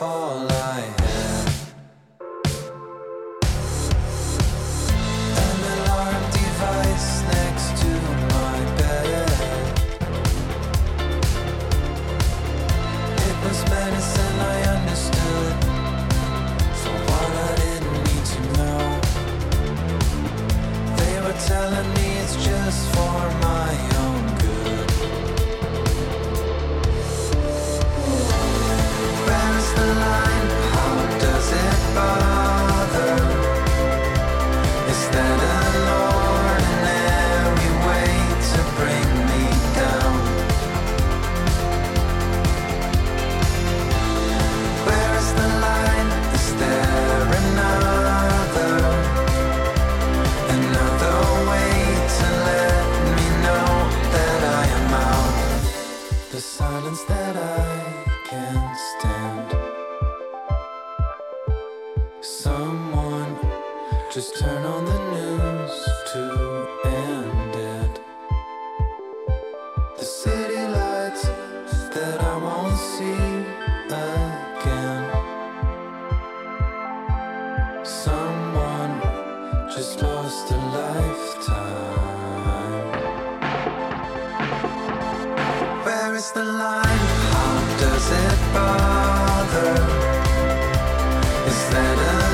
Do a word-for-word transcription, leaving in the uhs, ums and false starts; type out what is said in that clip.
all I had. An alarm device next to my bed. It was medicine I understood, for what I didn't need to know. They were telling me it's just for my own good. Where's the line? How does it bother? Is that an ordinary way to bring me down? Where is the line? Is there another, another way to let me know that I am out? The silence that I can't stand. Someone just turn on the news to end it. The city lights that I won't see again. Someone just lost a lifetime. Where is the line? How does it bother? Is that a